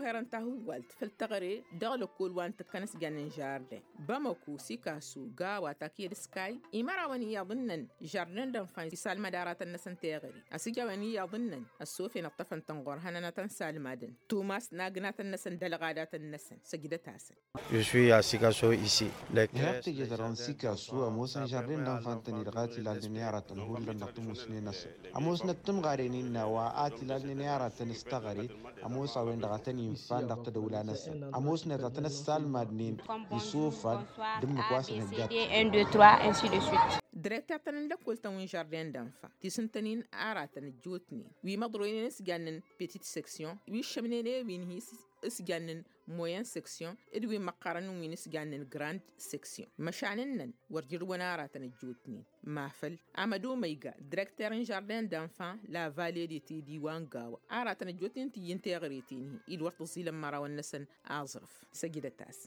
هيران تاهو والت فلتغري دغل كل وان تكنس جانن جاردن بامكو سيكاسو غاوا تاكيد سكاي إمارا وني يظنن جاردن دنفان سال مدارات النسن تيغري أسيجا وني يظنن السوفي نطفن تنغور هننا تنسال مادن توماس ناغنات النسن دلغادات النسن سجدة تاسن Je suis à Sikasso ici. هربت جزران سيكاسو أموسن جاردن دنفان تنيرغاتي لالنيارة تنهول لنقتمو سنينس أموس نتم غارينين وآتي لالنيارة تنستغري أموس أوين دغتني ينفان دغت دولانس أموس نتاتنا السالمادنين يسوفا دم كواسن هجات 1, 2, 3, ainsi de suite. دريكتا تنن لكل تنوين جاردين دنفا تيسنتنين آراتن الجوتني وي مضروين نسجانن بيتيت سيكسيون وي شمنين وين هي اسجانن موين سيكسيون ادوي مقارن وين اسجانن جراند سيكسيون مشاننن ورجر وناراتن الجوتني مافل أمدو ميغا دريكتر جاردين دنفا لا فاليديتي ديوان غاوا آراتن الجوتين تيين تيغريتيني الوقت تصيل مرا والنسن أعزرف سجدة تاس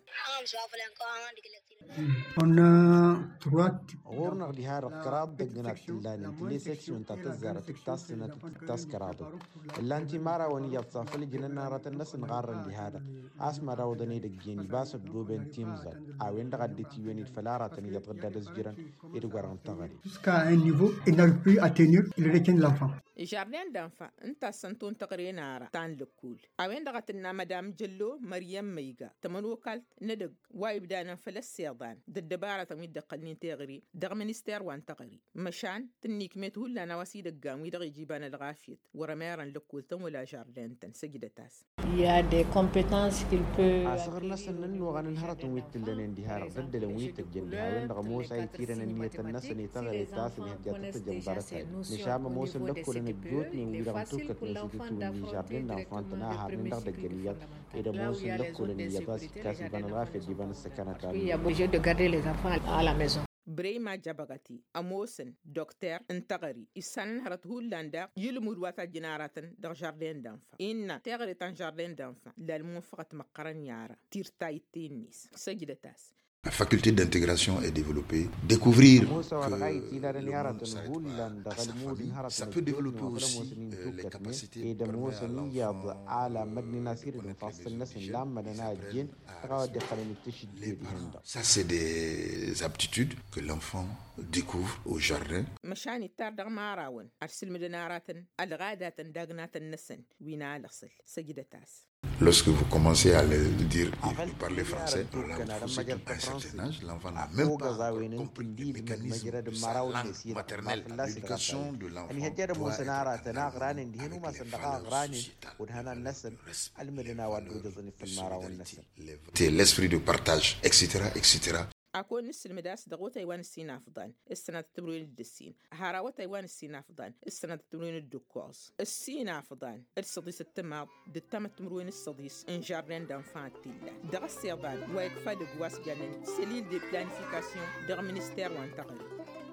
غورنا لهذا الكراب دقنات تلاني تلي سيكسيون تتزارة تتاسنة تتاسكرابو اللي انتي مارا وني يتصافل جننا رات الناس نغارن لهذا اسمع راودني دقيني باس بروبن تيمزال اوين دغدي تيوني الفلارة تني يتغدى دزجران يدغران تغري jusqu'à un niveau il n'arrive plus à tenir il retient l'enfant جاردين دنفا انت سنتون تقري نارا تان لكول اوين دغتنا مدام جلو مريم ميغا تمنو كالت ندق وايب دانا فلس سيضان ددبارة تميد قنين تغري دغ منستير وان تغري مشان تنيك ميتهول لنا واسي دقام ويدغ جيبان الغافيت ورميرا لكول تم ولا جاردين تن سجدة تاس Il y a des compétences qu'il peut. أصغر ناس إن وغن الهرة ويتلنا اندهار ضد لويت الجنة وين غموس أي تيرن النية الناس اللي تغري تاس اللي هجات تجنبارتها نشام موس لكل نجوت من ويرم توكت نسيتوني جاردين نفانتنا هارين دغ الجنيات إذا موس لكل نيات كاسي بان الغافية جيبان السكانة Il y a besoin de garder les enfants à la maison. بريما جابغتي أموسن دكتور انتغري إسان هرت هولندا يلمود واتا جنارات در جاردين دانفا إن تغري تان جاردين دانفا للموفقة مقرن يارا تيرتاي تينيس سجدة تاس La faculté d'intégration est développée. Découvrir que ça peut développer aussi les capacités pour ça, c'est des aptitudes que l'enfant découvre au jardin. مشان التار دغ ماراون أرسل مدنارات الغادات داغنات النسن وينا لصل سجدة تاس Lorsque vous commencez à leur dire qu'il parle français, à un certain âge, l'enfant n'a même pas compris le mécanisme de sa langue maternelle. L'éducation de l'enfant doit être l'esprit de partage, etc., etc. أكون نس المداس دغوت أيوان السين أفضل السنة تبرين الدسين هراوت أيوان السين أفضل السنة تبرين الدكوز السين أفضل الصديس التماض دتم تمرين الصديس إنجارين دانفان تيلا دغس يضال ويكفى دقواس جانن سليل دي بلانيفيكاسيون دغ منستير وانتقل